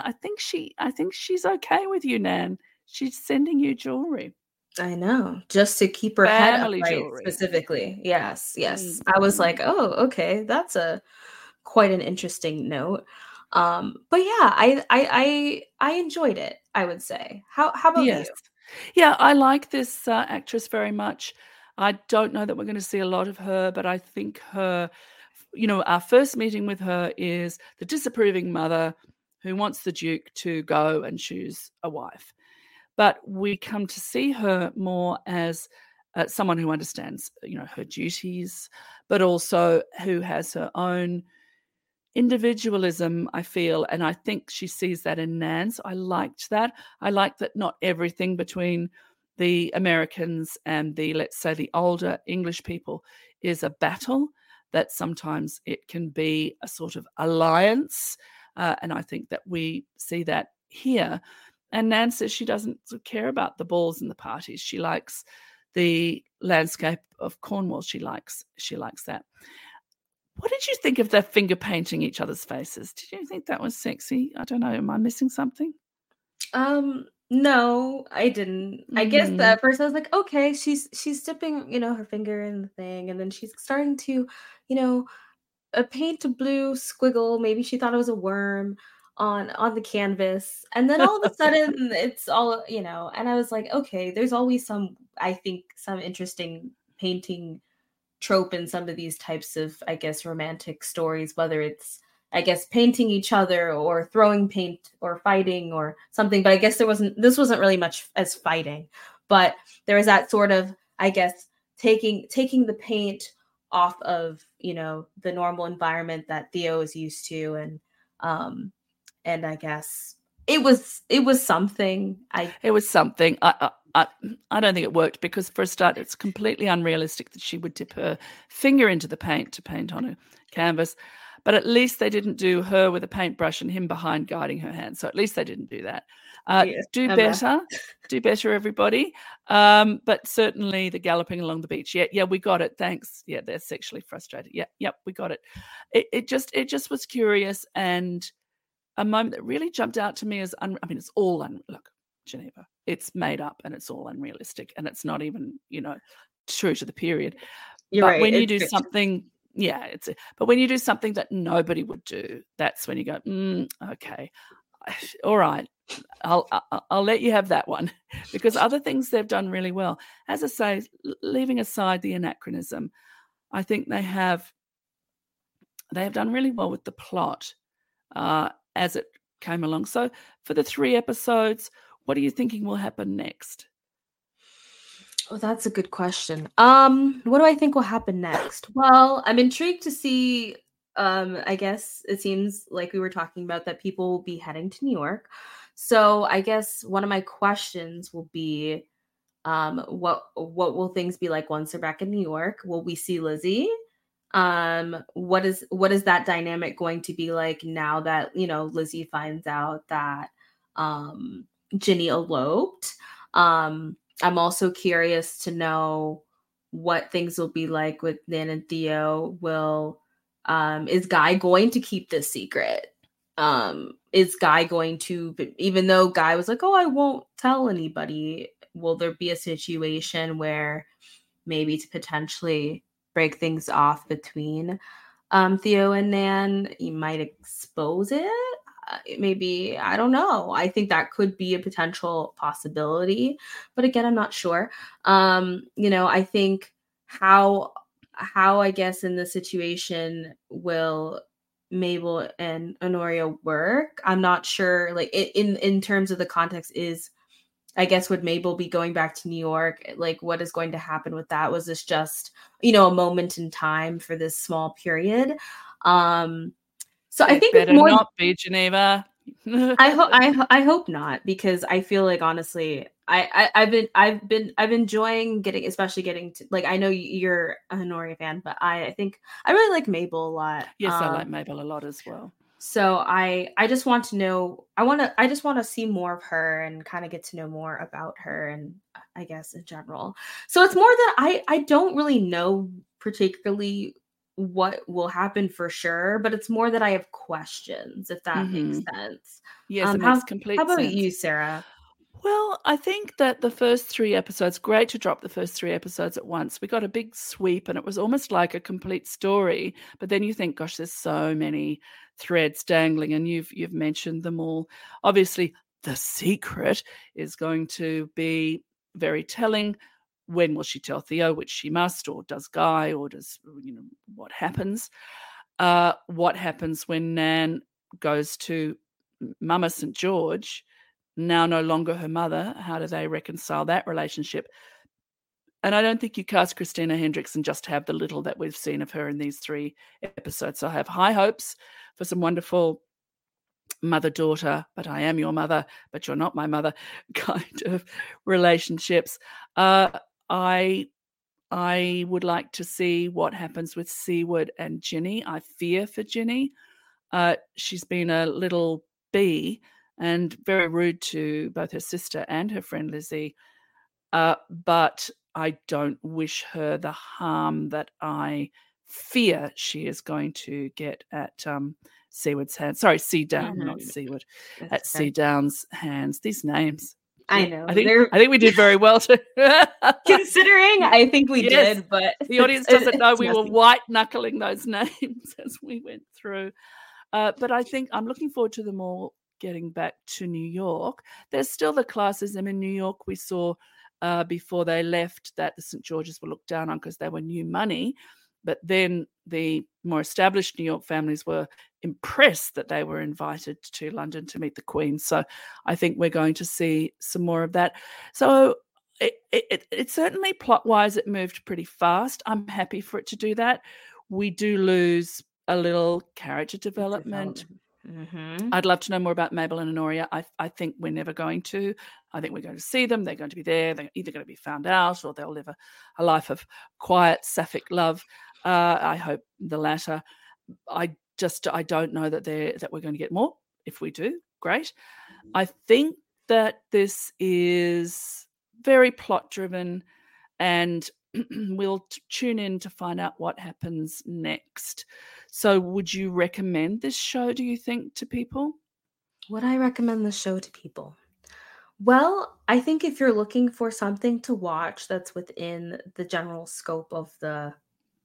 she's okay with you, Nan. She's sending you jewelry. I know, just to keep her head upright specifically. Yes. I was like, oh, okay, that's quite an interesting note. But yeah, I enjoyed it, I would say. How about you? Yeah, I like this actress very much. I don't know that we're going to see a lot of her, but I think her, our first meeting with her is the disapproving mother who wants the Duke to go and choose a wife. But we come to see her more as someone who understands, her duties, but also who has her own individualism, I feel, and I think she sees that in Nan. So I liked that. I liked that not everything between the Americans and let's say, the older English people is a battle, that sometimes it can be a sort of alliance. And I think that we see that here. And Nan says she doesn't care about the balls and the parties. She likes the landscape of Cornwall. She likes that. What did you think of their finger painting each other's faces? Did you think that was sexy? I don't know. Am I missing something? No, I didn't. I guess at first I was like, okay, she's dipping, her finger in the thing, and then she's starting to, paint a blue squiggle. Maybe she thought it was a worm on the canvas, and then all of a sudden it's all, and I was like, okay, there's always some interesting painting trope in some of these types of, I guess, romantic stories, whether it's, I guess, painting each other or throwing paint or fighting or something. But I guess this wasn't really much as fighting, but there was that sort of, I guess, taking the paint off of, the normal environment that Theo is used to. And I guess it was something. It was something. I don't think it worked because, for a start, it's completely unrealistic that she would dip her finger into the paint to paint on a canvas. But at least they didn't do her with a paintbrush and him behind guiding her hand. So at least they didn't do that. Do better, everybody. But certainly the galloping along the beach. Yeah, we got it. Thanks. Yeah, they're sexually frustrated. Yep, we got it. It just was curious, and a moment that really jumped out to me as it's all look, Geneva, it's made up and it's all unrealistic and it's not even, true to the period. You're right. When you do something, but when you do something that nobody would do, that's when you go, okay, all right, I'll let you have that one, because other things they've done really well. As I say, leaving aside the anachronism, I think they have done really well with the plot as it came along. So for the 3 episodes, what are you thinking will happen next? Oh, that's a good question. What do I think will happen next? Well, I'm intrigued to see, I guess it seems like we were talking about that people will be heading to New York. So I guess one of my questions will be, what will things be like once they're back in New York? Will we see Lizzie? What is that dynamic going to be like now that, Lizzie finds out that Ginny eloped? I'm also curious to know what things will be like with Nan and Theo. Is Guy going to keep this secret? is Guy going to, even though Guy was like, oh, I won't tell anybody, will there be a situation where maybe to potentially break things off between Theo and Nan, you might expose it? Maybe, I don't know. I think that could be a potential possibility. But again, I'm not sure. I think how I guess in this situation will Mabel and Honoria work. I'm not sure. Like in terms of the context is, I guess, would Mabel be going back to New York? Like, what is going to happen with that? Was this just, a moment in time for this small period? So I think better it's more not be Geneva. I hope not, because I feel like honestly, I've been enjoying getting to, like, I know you're a Honoria fan, but I think I really like Mabel a lot. Yes, I like Mabel a lot as well. So I just want to know, I just want to see more of her and kind of get to know more about her, and I guess in general. So it's more that I don't really know particularly what will happen for sure, but it's more that I have questions, if that makes sense. Yes, it makes complete sense. How about you, Sarah? Well, I think that the first 3 episodes, great to drop the first 3 episodes at once. We got a big sweep and it was almost like a complete story. But then you think, gosh, there's so many threads dangling, and you've mentioned them all. Obviously, the secret is going to be very telling. When will she tell Theo, which she must, or does Guy, or does, what happens? What happens when Nan goes to Mama St. George, now no longer her mother? How do they reconcile that relationship? And I don't think you cast Christina Hendricks and just have the little that we've seen of her in these 3 episodes. So I have high hopes for some wonderful mother-daughter, but I am your mother, but you're not my mother kind of relationships. I would like to see what happens with Seward and Ginny. I fear for Ginny. She's been a little bee and very rude to both her sister and her friend Lizzie. But I don't wish her the harm that I fear she is going to get at Seward's hands. Sorry, Seadown, not Seward. At Seadown's hands. These names. I know. I think we did very well too. Considering, I think we did, but the audience doesn't know we were white knuckling those names as we went through. But I think I'm looking forward to them all getting back to New York. There's still the classism in New York. We saw before they left that the St. Georges were looked down on because they were new money. But then the more established New York families were impressed that they were invited to London to meet the Queen. So I think we're going to see some more of that. So it certainly plot-wise, it moved pretty fast. I'm happy for it to do that. We do lose a little character development. Mm-hmm. I'd love to know more about Mabel and Honoria. I think we're never going to. I think we're going to see them. They're going to be there. They're either going to be found out or they'll live a life of quiet sapphic love. I hope the latter. I don't know that we're going to get more. If we do, great. I think that this is very plot driven, and we'll tune in to find out what happens next. So would you recommend this show, do you think, to people? Would I recommend the show to people? Well, I think if you're looking for something to watch that's within the general scope of the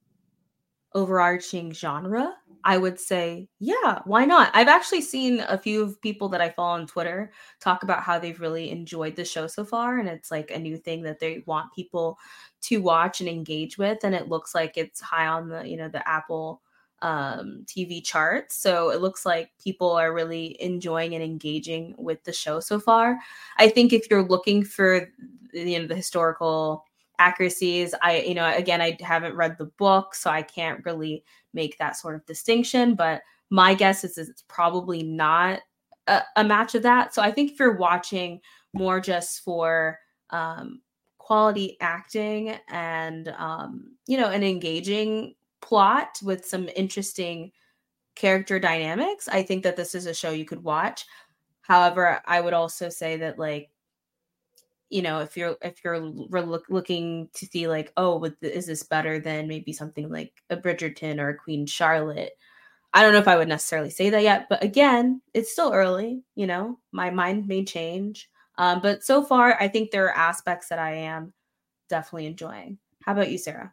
overarching genre, I would say, yeah, why not? I've actually seen a few of people that I follow on Twitter talk about how they've really enjoyed the show so far, and it's like a new thing that they want people to watch and engage with, and it looks like it's high on the the Apple TV charts. So it looks like people are really enjoying and engaging with the show so far. I think if you're looking for the historical accuracies, I haven't read the book, so I can't really make that sort of distinction, but my guess is it's probably not a match of that. So I think if you're watching more just for quality acting and an engaging plot with some interesting character dynamics, I think that this is a show you could watch. However, I would also say that, like, if you're looking to see is this better than maybe something like a Bridgerton or a Queen Charlotte, I don't know if I would necessarily say that yet, but again, it's still early, my mind may change. But so far, I think there are aspects that I am definitely enjoying. How about you, Sarah?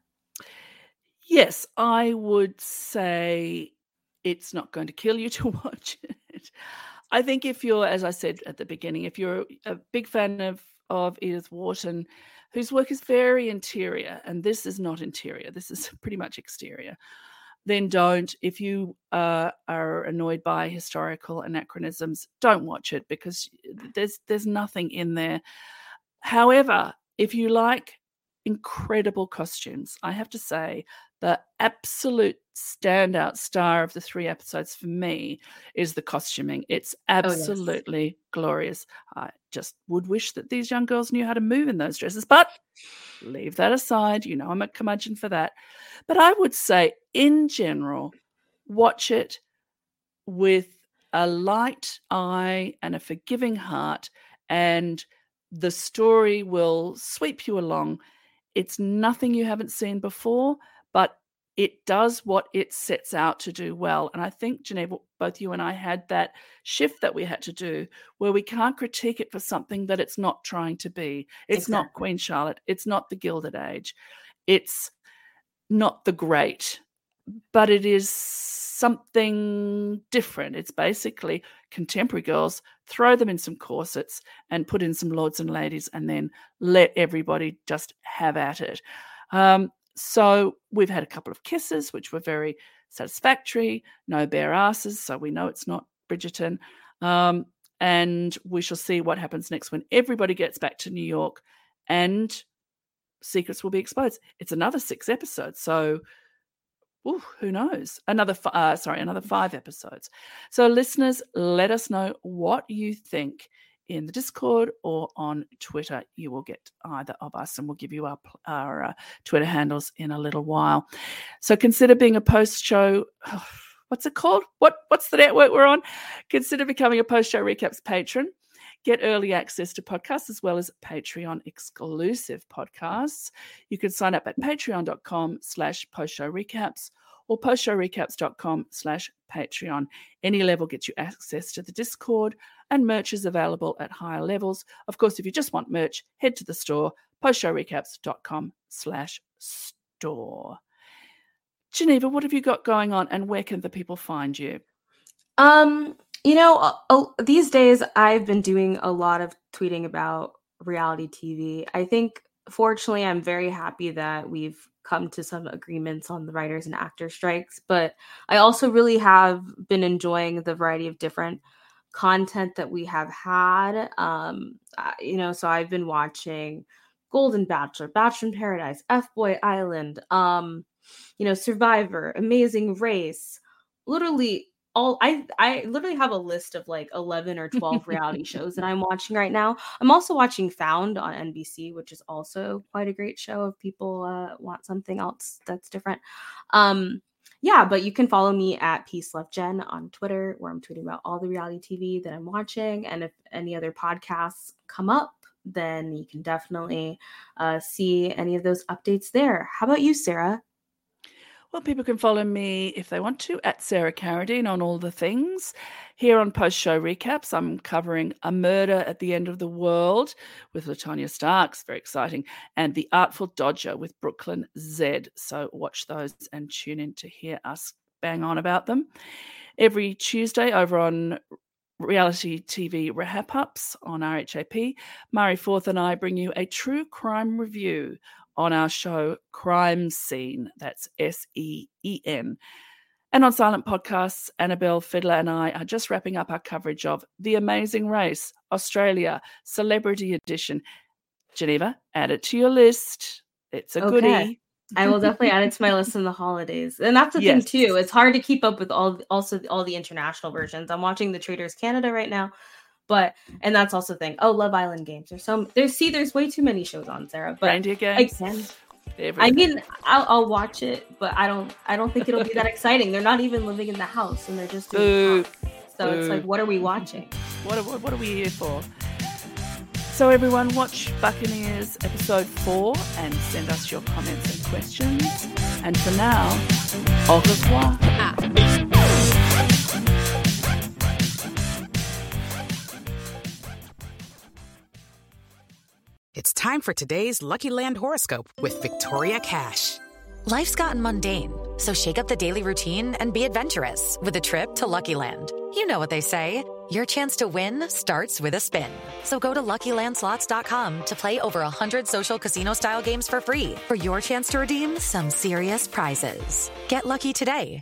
Yes, I would say it's not going to kill you to watch it. I think if you're, as I said at the beginning, if you're a big fan of Edith Wharton, whose work is very interior, and this is not interior, this is pretty much exterior, then don't. If you are annoyed by historical anachronisms, don't watch it, because there's nothing in there. However, if you like incredible costumes, I have to say the absolute standout star of the 3 episodes for me is the costuming. It's absolutely glorious. I just would wish that these young girls knew how to move in those dresses, but leave that aside. I'm a curmudgeon for that. But I would say, in general, watch it with a light eye and a forgiving heart, and the story will sweep you along. It's nothing you haven't seen before, but it does what it sets out to do well. And I think, Geneva, both you and I had that shift that we had to do, where we can't critique it for something that it's not trying to be. It's not Queen Charlotte. It's not the Gilded Age. It's not The Great, but it is something different. It's basically contemporary girls, throw them in some corsets and put in some lords and ladies, and then let everybody just have at it. So we've had a couple of kisses, which were very satisfactory. No bare asses, so we know it's not Bridgerton. And we shall see what happens next when everybody gets back to New York and secrets will be exposed. It's another 6 episodes, so who knows? Another 5 episodes. So listeners, let us know what you think in the Discord or on Twitter. You will get either of us, and we'll give you our Twitter handles in a little while. So consider being a post-show, what's it called? What's the network we're on? Consider becoming a Post-Show Recaps patron. Get early access to podcasts as well as Patreon exclusive podcasts. You can sign up at patreon.com/postshowrecaps or postshowrecaps.com/Patreon. Any level gets you access to the Discord, and merch is available at higher levels. Of course, if you just want merch, head to the store, postshowrecaps.com/store. Geneva, what have you got going on, and where can the people find you? These days I've been doing a lot of tweeting about reality TV. I think, fortunately, I'm very happy that we've come to some agreements on the writers and actor strikes, but I also really have been enjoying the variety of different content that we have had. So I've been watching Golden Bachelor, Bachelor in Paradise, F-Boy Island, Survivor, Amazing Race, literally I literally have a list of like 11 or 12 reality shows that I'm watching right now. I'm also watching Found on NBC, which is also quite a great show if people want something else that's different. But you can follow me at Peace Love Jen on Twitter, where I'm tweeting about all the reality TV that I'm watching. And if any other podcasts come up, then you can definitely see any of those updates there. How about you, Sarah? Well, people can follow me if they want to at Sarah Carradine on all the things. Here on Post Show Recaps, I'm covering A Murder at the End of the World with LaTonya Starks, very exciting, and The Artful Dodger with Brooklyn Z. So watch those and tune in to hear us bang on about them. Every Tuesday over on Reality TV Wrap-Ups on RHAP, Mari Forth and I bring you a true crime review on our show Crime Scene, that's SEEN. And on Silent Podcasts, Annabelle Fiddler and I are just wrapping up our coverage of The Amazing Race, Australia, Celebrity Edition. Geneva, add it to your list. It's a goodie. I will definitely add it to my list in the holidays. And that's the thing too. It's hard to keep up with all the international versions. I'm watching The Traitors Canada right now. And that's also the thing. Oh, Love Island games. There's way too many shows on, Sarah. But Reindeer Games. I mean, I'll watch it, but I don't think it'll be that exciting. They're not even living in the house, and they're just doing so it's like, what are we watching? What are we here for? So everyone, watch Buccaneers episode 4 and send us your comments and questions. And for now, au revoir. It's time for today's Lucky Land horoscope with Victoria Cash. Life's gotten mundane, so shake up the daily routine and be adventurous with a trip to Lucky Land. You know what they say. Your chance to win starts with a spin. So go to LuckyLandSlots.com to play over 100 social casino-style games for free for your chance to redeem some serious prizes. Get lucky today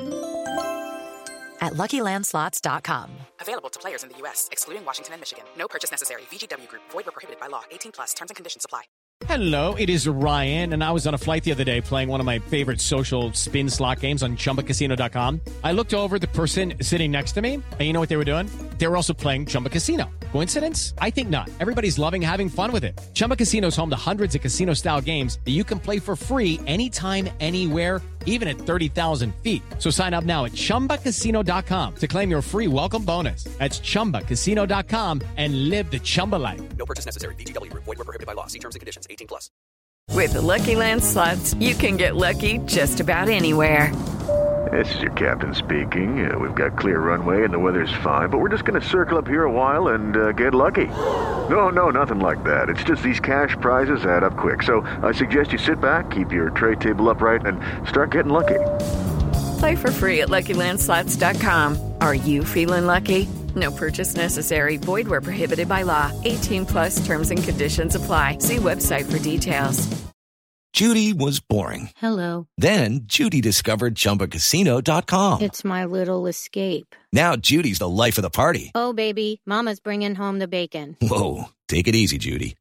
at LuckyLandSlots.com. Available to players in the U.S., excluding Washington and Michigan. No purchase necessary. VGW Group. Void where prohibited by law. 18+. Terms and conditions apply. Hello, it is Ryan, and I was on a flight the other day playing one of my favorite social spin slot games on ChumbaCasino.com. I looked over at the person sitting next to me, and you know what they were doing? They were also playing Chumba Casino. Coincidence? I think not. Everybody's loving having fun with it. Chumba Casino is home to hundreds of casino-style games that you can play for free anytime, anywhere, even at 30,000 feet. So sign up now at ChumbaCasino.com to claim your free welcome bonus. That's ChumbaCasino.com and live the Chumba life. No purchase necessary. VGW Group. Void where prohibited by law. See terms and conditions. 18+. With the Lucky Land Slots, you can get lucky just about anywhere. This is your captain speaking. We've got clear runway and the weather's fine, but we're just going to circle up here a while and get lucky. No, nothing like that. It's just these cash prizes add up quick. So I suggest you sit back, keep your tray table upright, and start getting lucky. Play for free at LuckyLandSlots.com. Are you feeling lucky? No purchase necessary. Void where prohibited by law. 18+ terms and conditions apply. See website for details. Judy was boring. Hello. Then Judy discovered ChumbaCasino.com. It's my little escape. Now Judy's the life of the party. Oh, baby, mama's bringing home the bacon. Whoa, take it easy, Judy.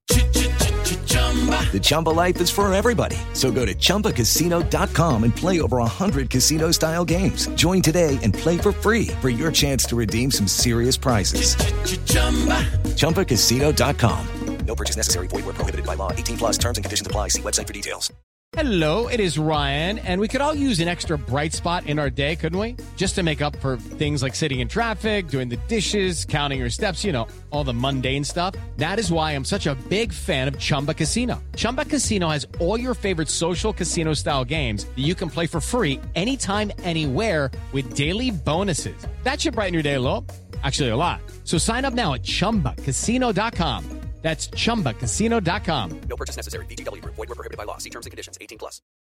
The Chumba life is for everybody. So go to ChumbaCasino.com and play over 100 casino-style games. Join today and play for free for your chance to redeem some serious prizes. ChumbaCasino.com. No purchase necessary. Void where prohibited by law. 18+. Terms and conditions apply. See website for details. Hello, it is Ryan, and we could all use an extra bright spot in our day, couldn't we? Just to make up for things like sitting in traffic, doing the dishes, counting your steps, you know, all the mundane stuff. That is why I'm such a big fan of Chumba Casino. Chumba Casino has all your favorite social casino-style games that you can play for free anytime, anywhere with daily bonuses. That should brighten your day a little. Actually, a lot. So sign up now at ChumbaCasino.com. That's ChumbaCasino.com. No purchase necessary. VGW Group. Void where prohibited by law. See terms and conditions. 18+.